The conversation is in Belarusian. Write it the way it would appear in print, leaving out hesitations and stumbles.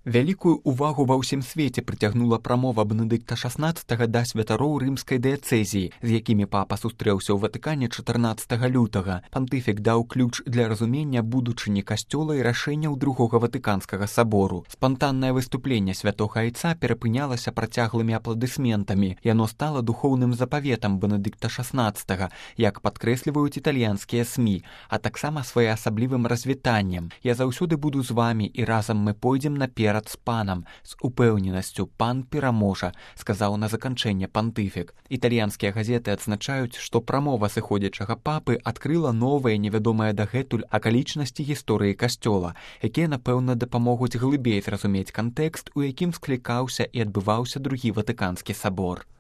Вялікую ўвагу ва ўсім свеце прыцягнула прамова Бенедыкта XVI да святароў рымскай дыяцэзіі, з якімі папа сустрэўся ў Ватыкане 14 лютага. Пантыфік даў ключ для разумення будучыні касцёла і рашэнняў другога ватыканскага сабору. Спантаннае выступленне святога айца перапынялася працяглымі апладысментамі. Яно стала духоўным запаветам Бенедыкта XVI, як падкрэсліваюць італьянскія СМІ, а таксама своеасаблівым развітаннем. «Я заўсёды буду з вамі, і разам мы пойдзем наперад з панам, з упэўненасцю пан пераможа», сказаў на заканчэнне пантыфік. Італьянскія газеты адзначаюць, што прамова сыходзячага папы адкрыла новыя, невядомыя дагэтуль акалічнасці гісторыі касцёла, якія, напэўна, дапамогуць глыбей зразумець кантэкст, у якім склікаўся і адбываўся другі ватыканскі сабор.